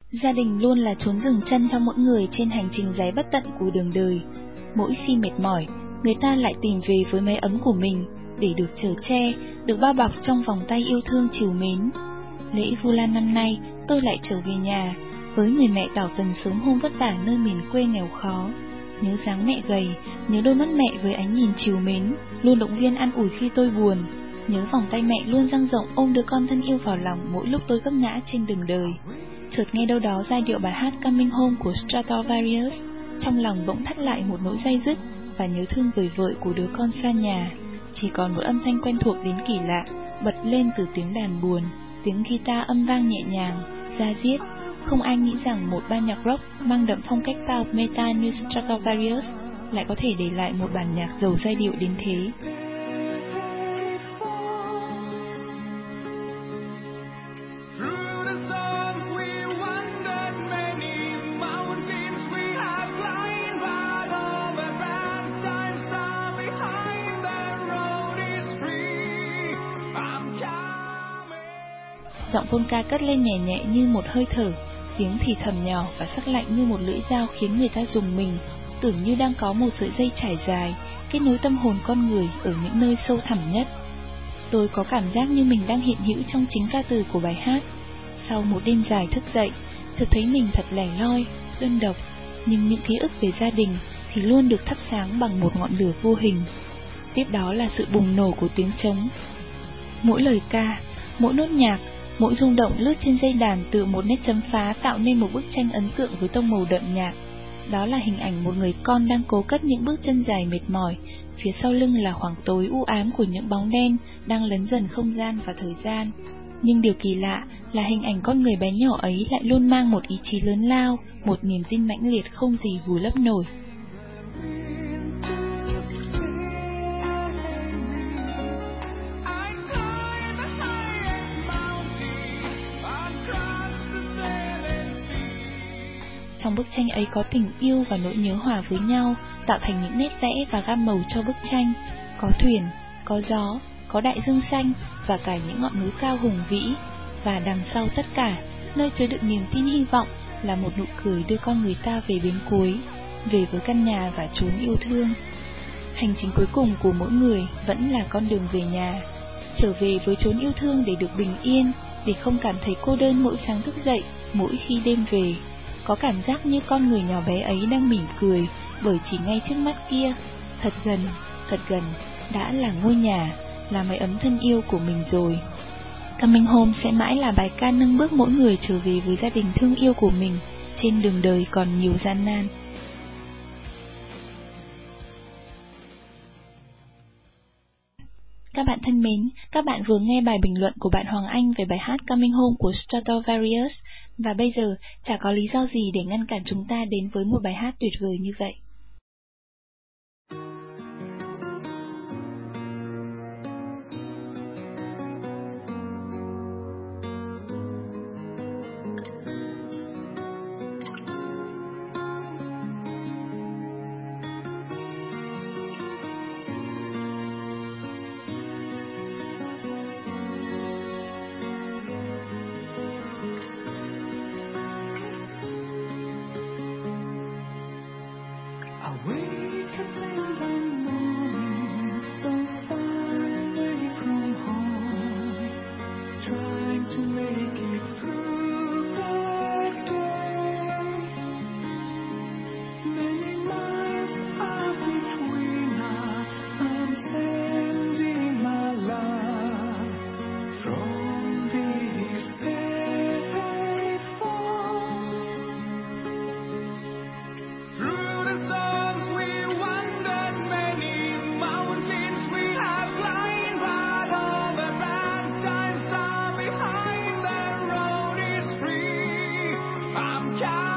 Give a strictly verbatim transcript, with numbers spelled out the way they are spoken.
Gia đình luôn là chốn dừng chân cho mỗi người trên hành trình dài bất tận của đường đời. Mỗi khi mệt mỏi, người ta lại tìm về với mái ấm của mình để được chở che, được bao bọc trong vòng tay yêu thương trìu mến. Lễ Vu Lan năm nay, tôi lại trở về nhà với người mẹ đỏ cần sớm hôm vất vả nơi miền quê nghèo khó. Nhớ dáng mẹ gầy, nhớ đôi mắt mẹ với ánh nhìn trìu mến, luôn động viên an ủi khi tôi buồn. Nhớ vòng tay mẹ luôn dang rộng ôm đứa con thân yêu vào lòng mỗi lúc tôi vấp ngã trên đường đời. Chợt nghe đâu đó giai điệu bài hát Coming Home của Stratovarius, trong lòng bỗng thắt lại một nỗi day dứt và nhớ thương vời vợi của đứa con xa nhà. Chỉ còn một âm thanh quen thuộc đến kỳ lạ bật lên từ tiếng đàn buồn, tiếng guitar âm vang nhẹ nhàng, da diết. Không ai nghĩ rằng một ban nhạc rock mang đậm phong cách pop metal như Stratovarius lại có thể để lại một bản nhạc giàu giai điệu đến thế. Giọng polka cất lên nhẹ nhẹ như một hơi thở, tiếng thì thầm nhỏ và sắc lạnh như một lưỡi dao khiến người ta rùng mình, tưởng như đang có một sợi dây trải dài, kết nối tâm hồn con người ở những nơi sâu thẳm nhất. Tôi có cảm giác như mình đang hiện hữu trong chính ca từ của bài hát. Sau một đêm dài thức dậy, chợt thấy mình thật lẻ loi, đơn độc, nhưng những ký ức về gia đình thì luôn được thắp sáng bằng một ngọn lửa vô hình. Tiếp đó là sự bùng nổ của tiếng trống. Mỗi lời ca, mỗi nốt nhạc, mỗi rung động lướt trên dây đàn từ một nét chấm phá tạo nên một bức tranh ấn tượng với tông màu đậm nhạc. Đó là hình ảnh một người con đang cố cất những bước chân dài mệt mỏi, phía sau lưng là khoảng tối u ám của những bóng đen đang lấn dần không gian và thời gian. Nhưng điều kỳ lạ là hình ảnh con người bé nhỏ ấy lại luôn mang một ý chí lớn lao, một niềm tin mãnh liệt không gì vùi lấp nổi. Trong bức tranh ấy có tình yêu và nỗi nhớ hòa với nhau, tạo thành những nét vẽ và gam màu cho bức tranh. Có thuyền, có gió, có đại dương xanh và cả những ngọn núi cao hùng vĩ. Và đằng sau tất cả, nơi chứa đựng niềm tin hy vọng là một nụ cười đưa con người ta về bến cuối, về với căn nhà và chốn yêu thương. Hành trình cuối cùng của mỗi người vẫn là con đường về nhà, trở về với chốn yêu thương để được bình yên, để không cảm thấy cô đơn mỗi sáng thức dậy, mỗi khi đêm về. Có cảm giác như con người nhỏ bé ấy đang mỉm cười, bởi chỉ ngay trước mắt kia, thật gần, thật gần, đã là ngôi nhà, là mái ấm thân yêu của mình rồi. Coming Home sẽ mãi là bài ca nâng bước mỗi người trở về với gia đình thương yêu của mình, trên đường đời còn nhiều gian nan. Các bạn thân mến, các bạn vừa nghe bài bình luận của bạn Hoàng Anh về bài hát Coming Home của Stratovarius, và bây giờ chả có lý do gì để ngăn cản chúng ta đến với một bài hát tuyệt vời như vậy. I'm